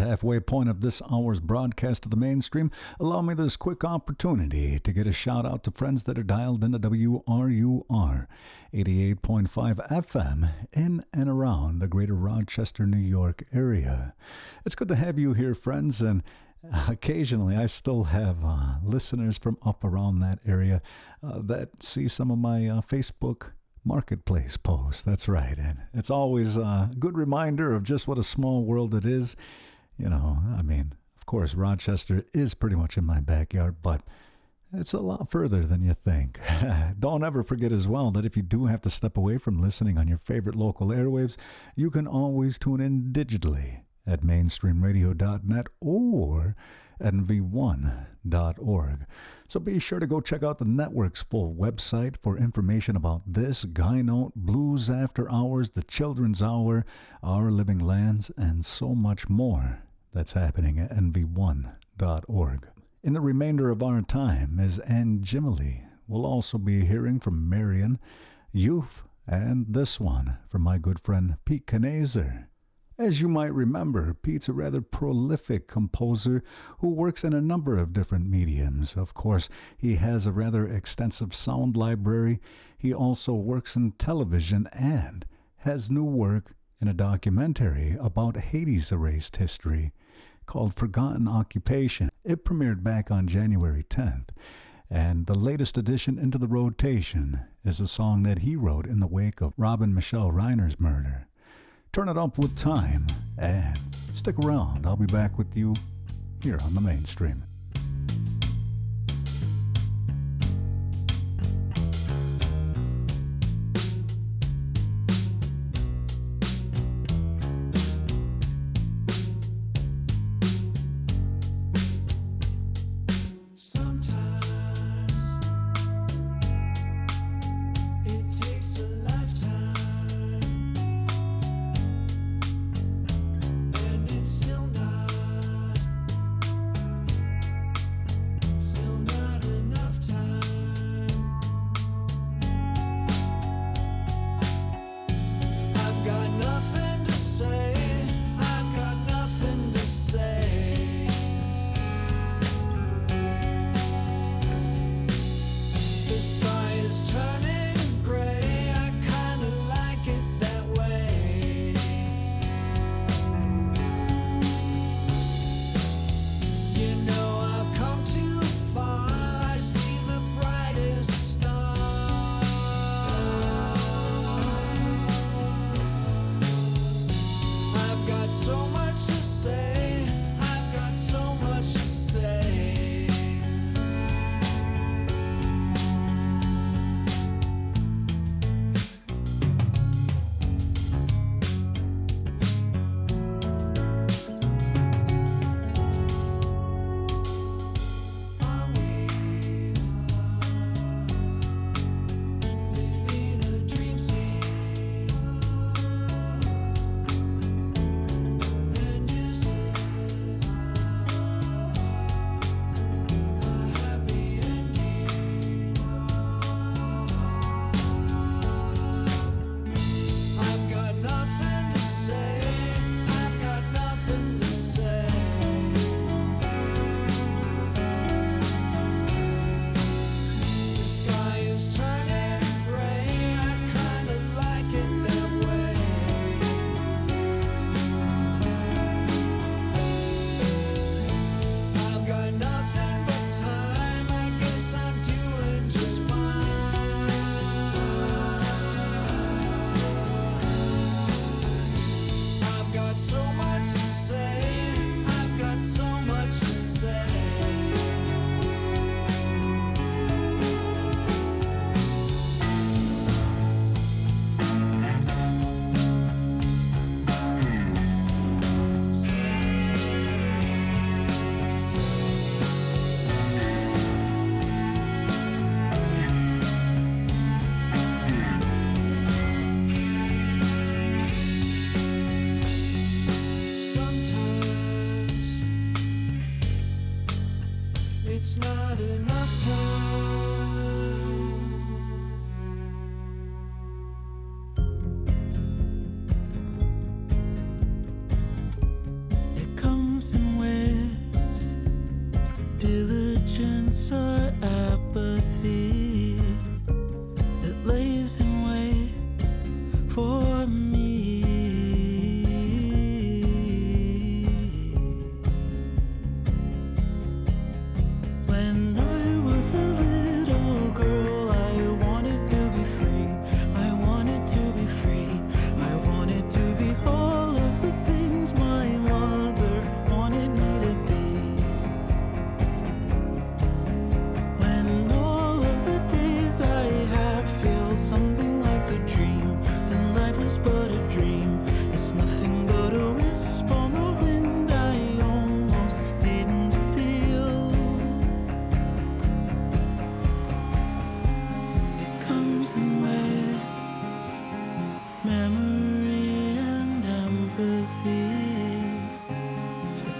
halfway point of this hour's broadcast of the mainstream, allow me this quick opportunity to get a shout out to friends that are dialed into WRUR 88.5 FM in and around the greater Rochester, New York area. It's good to have you here, friends, and occasionally I still have listeners from up around that area that see some of my Facebook Marketplace posts. That's right, and it's always a good reminder of just what a small world it is. You know, I mean, of course, Rochester is pretty much in my backyard, but it's a lot further than you think. Don't ever forget as well that if you do have to step away from listening on your favorite local airwaves, you can always tune in digitally at mainstreamradio.net or nv1.org. So be sure to go check out the network's full website for information about this, Guy Note, Blues After Hours, The Children's Hour, Our Living Lands, and so much more that's happening at nv1.org. In the remainder of our time, Ms. Ann Jimley will also be hearing from Marion, Youth, and this one from my good friend Pete Knazer. As you might remember, Pete's a rather prolific composer who works in a number of different mediums. Of course, he has a rather extensive sound library. He also works in television and has new work in a documentary about Haiti's erased history called Forgotten Occupation. It premiered back on January 10th, and the latest addition into the rotation is a song that he wrote in the wake of Robin Michelle Reiner's murder. Turn it up with time and stick around. I'll be back with you here on the mainstream.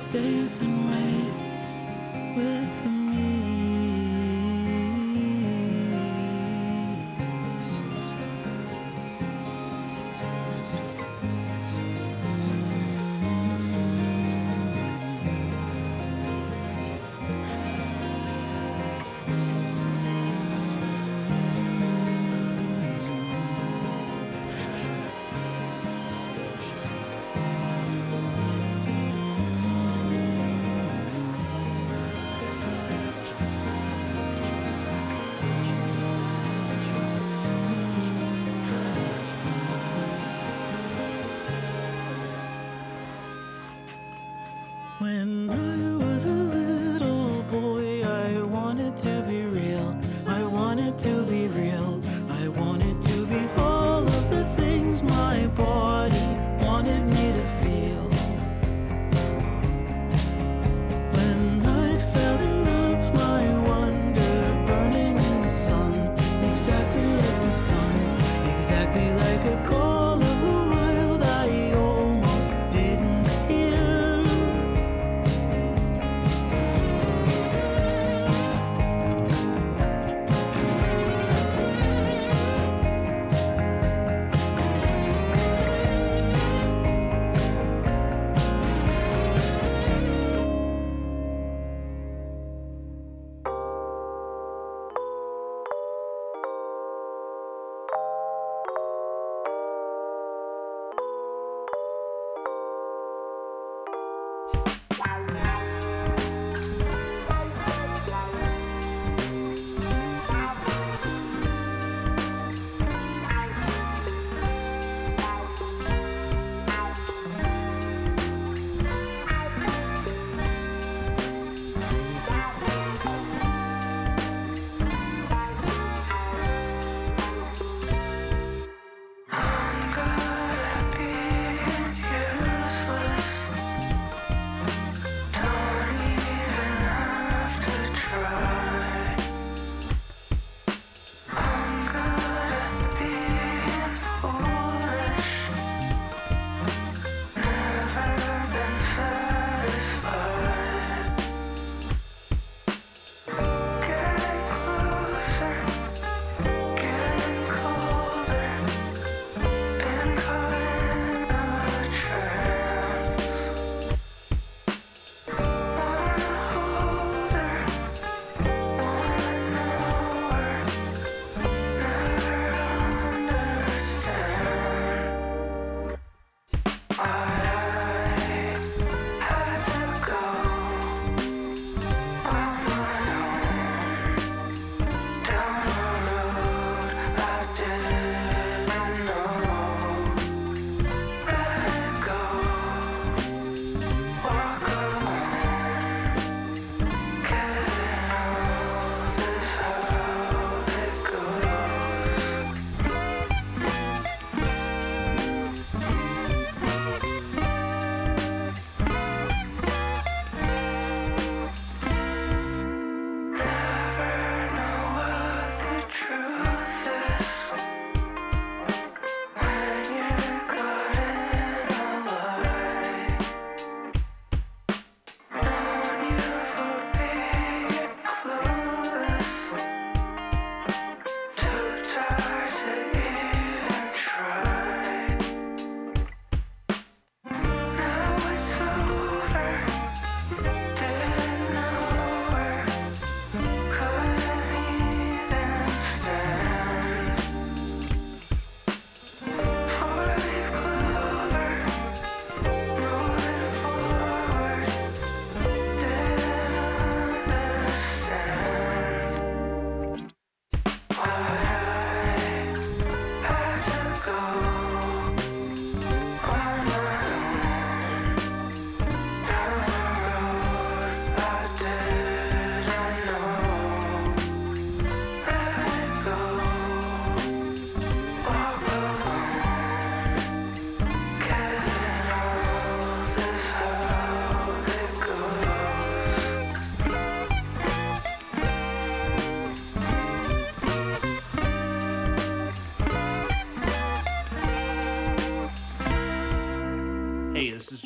stays and waits with me. When I was a little boy, I wanted to be real. I wanted to be real. I wanted to be all of the things my body wanted me to feel. When I fell in love, my wonder burning in the sun, exactly like the sun, exactly like a call of the wild I almost didn't hear.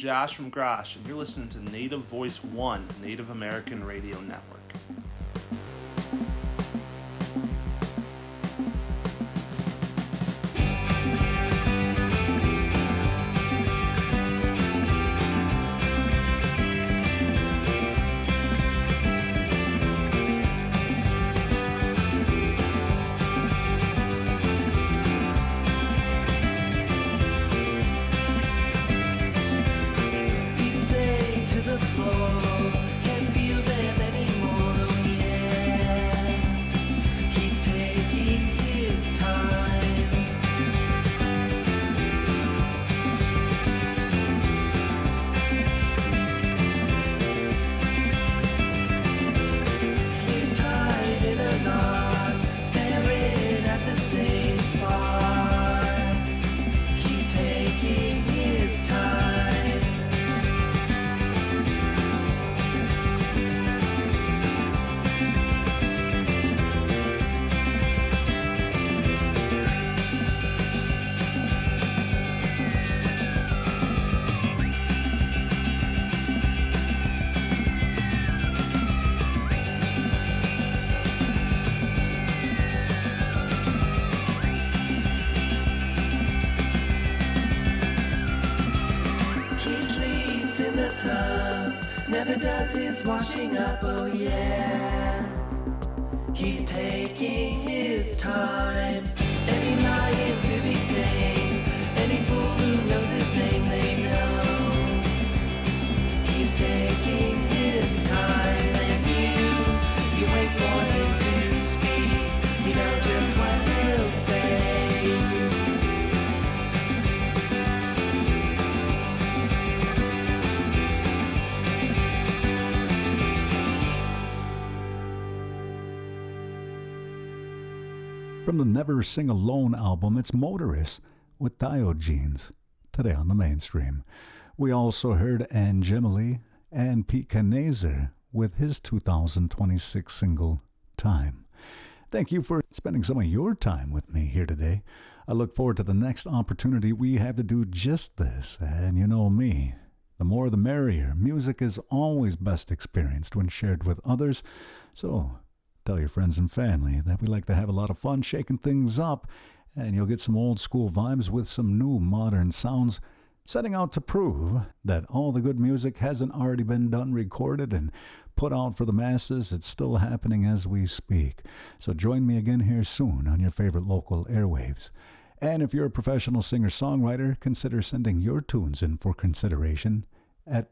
Josh from Grosh, and you're listening to Native Voice One, Native American Radio Network. Never does his washing up, oh yeah. He's taking his time. Any lion to be tamed, any fool who knows his name, they know. He's taking his time, and you wait for him to speak. You know just what he'll say. From the Never Sing Alone album, it's Motorist with Diogenes, today on the mainstream. We also heard Angemily and Pete Kanazer with his 2026 single, Time. Thank you for spending some of your time with me here today. I look forward to the next opportunity we have to do just this, and you know me. The more the merrier. Music is always best experienced when shared with others, so tell your friends and family that we like to have a lot of fun shaking things up, and you'll get some old school vibes with some new modern sounds, setting out to prove that all the good music hasn't already been done, recorded, and put out for the masses. It's still happening as we speak. So join me again here soon on your favorite local airwaves. And if you're a professional singer-songwriter, consider sending your tunes in for consideration at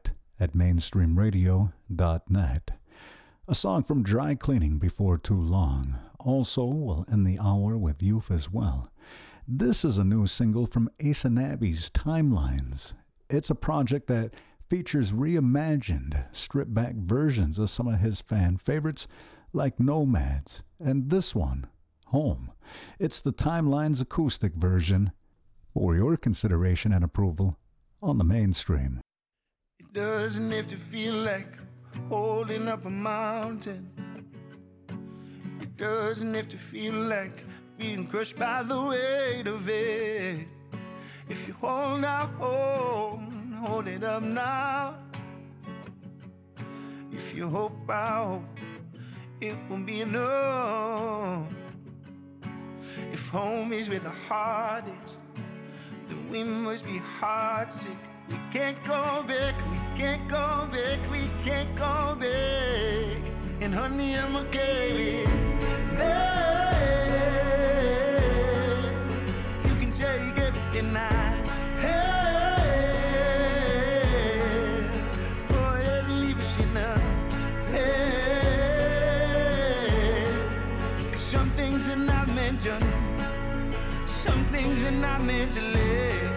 brett@mainstreamradio.net. A song from Dry Cleaning before too long. Also, we'll end the hour with Youth as well. This is a new single from Ace and Abby's Timelines. It's a project that features reimagined, stripped-back versions of some of his fan favorites, like Nomads, and this one, Home. It's the Timelines acoustic version for your consideration and approval on the mainstream. It doesn't have to feel like holding up a mountain. It doesn't have to feel like being crushed by the weight of it. If you hold out hope, hold it up now. If you hope out, it will be enough. If home is where the heart is, then we must be heartsick. We can't go back, we can't go back, we can't go back. And honey, I'm okay with that. You can take everything I have. Go ahead and leave us in the past. 'Cause some things are not meant to, some things are not meant to last.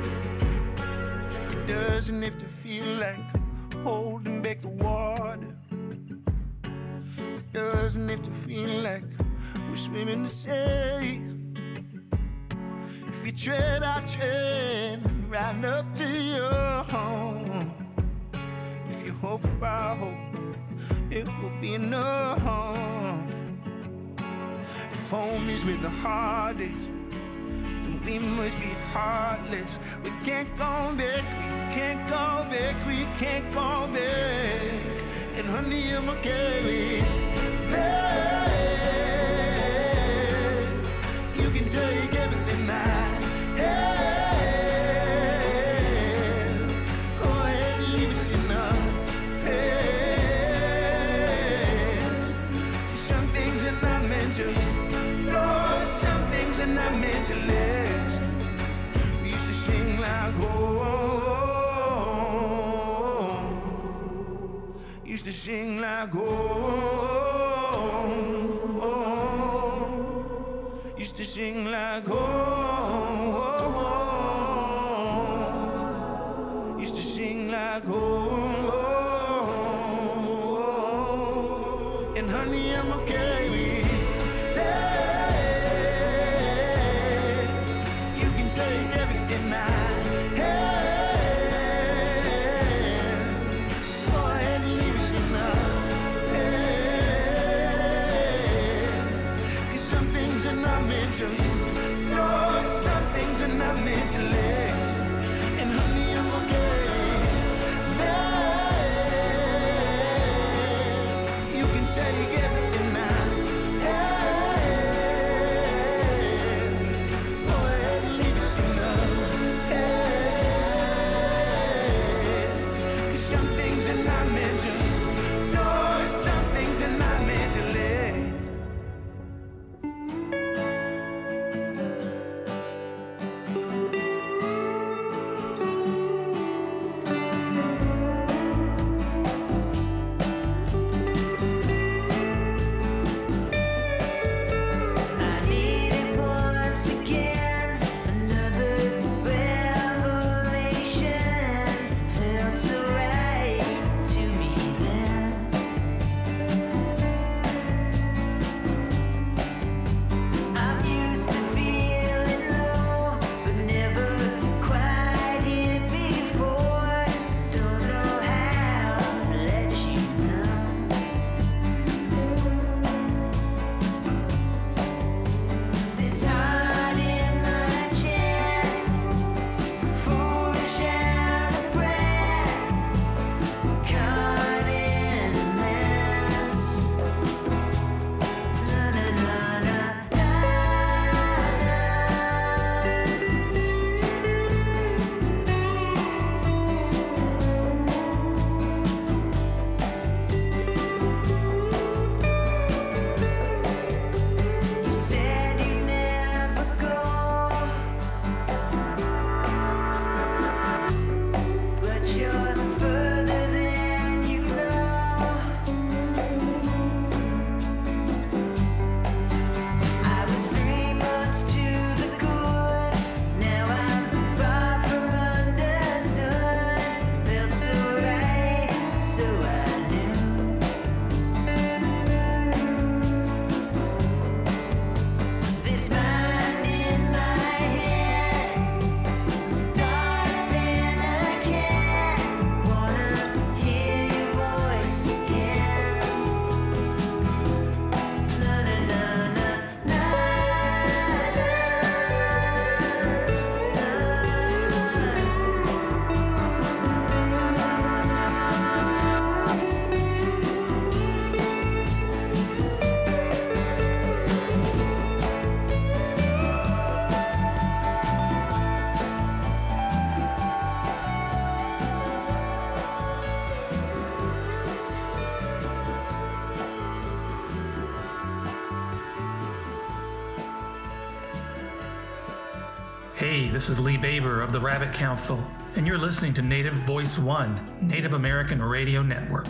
Doesn't have to feel like holding back the water. Doesn't have to feel like we're swimming the sea. If you tread our train right up to your home, if you hope about hope, it will be enough. If home is where the heart is, then we must be heartless. We can't go back, we can't go back, we can't go back. And honey, I'm okay with that. You can take everything I have. Go ahead and leave us in the past. Some things are not meant to, no, some things are not meant to last. We used to sing like, oh, used to sing like, used to sing like, used to sing like, and honey, I'm okay with that. You can take everything I have. Go ahead and leave us in the past. 'Cause some things are not meant to, no, some things are not meant to last. And honey, I'm okay with that. You can take everything I have. Go ahead and leave us in the past. 'Cause some things are not meant to, no, some things are not meant to last. I need it once again, another revelation. Felt so right to me then. I'm used to feeling low, but never quite here before. Don't know how to let you know. This heart in my chest, foolish out of breath, caught in a mess. Na na na na na You said you'd never go, but you're further than you know. I was 3 months to the good, now I'm far from understood. Felt so right, so I knew. This mind in my head, dark pen I can't wanna hear your voice again. Na na na na na Hey, this is Lee Baber of the Rabbit Council, and you're listening to Native Voice One, Native American Radio Network.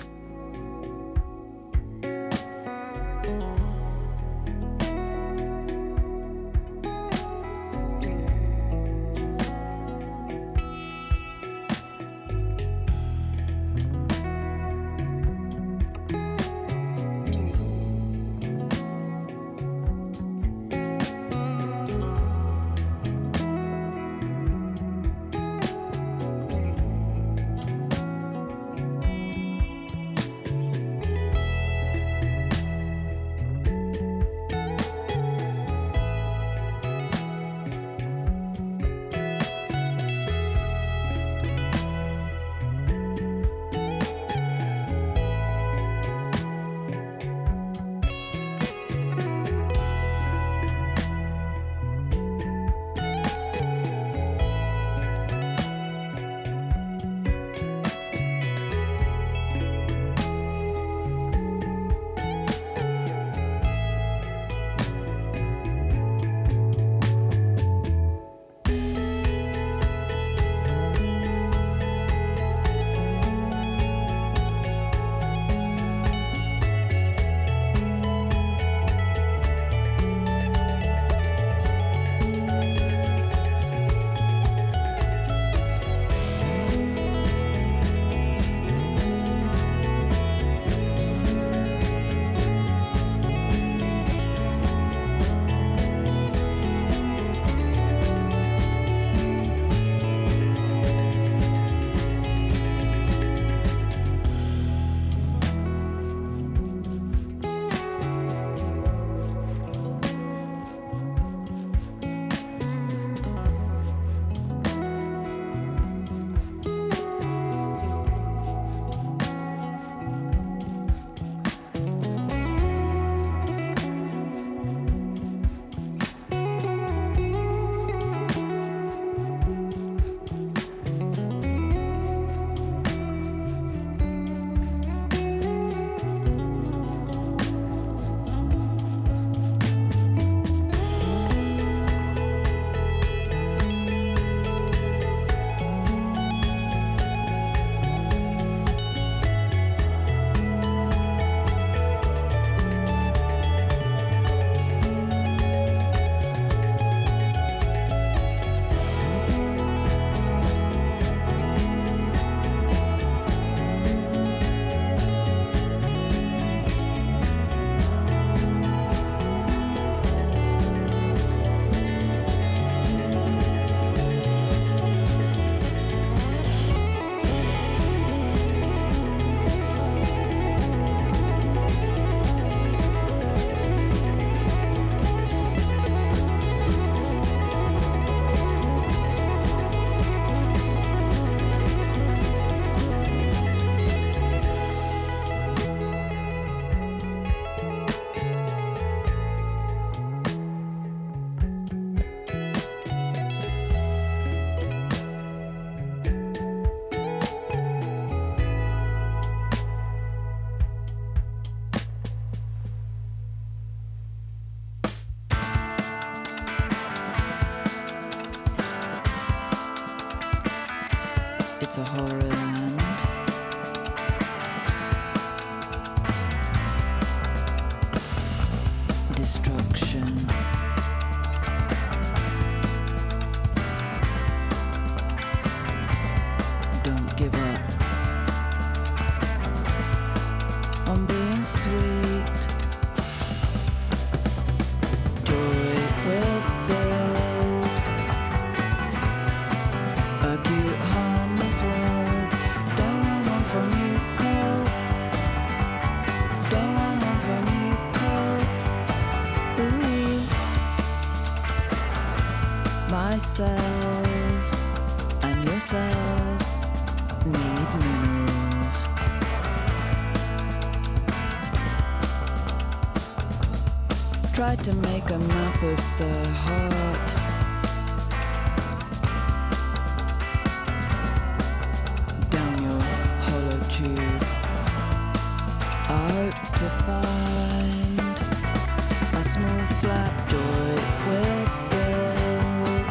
a horror land. Destruction. Don't give up on being sweet. Joy will build a cute, harmless world. Don't want one from you, cold. Don't want one from you, cold. Ooh. My cells and your cells need minerals. Tried to make a map of the heart. Down your hollow tube. I hope to find a small flat joy will build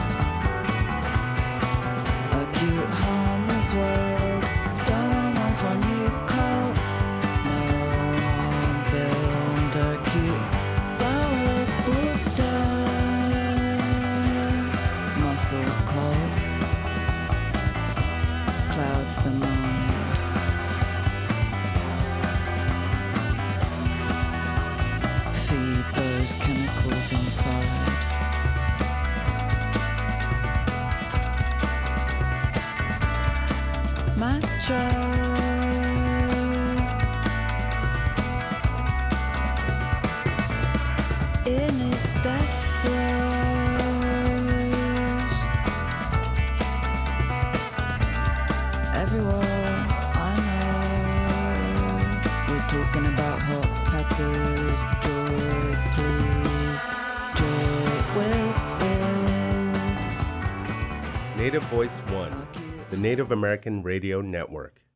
a cute harmless world. Don't want one from you, cold. No, I'll build a cute flower Buddha. Muscle cold clouds the mind. Feed those chemicals inside. Macho in its death throes. Everyone I know, we're talking about hot peppers. Joy, please. Joy will build. Native Voice One, the Native American Radio Network.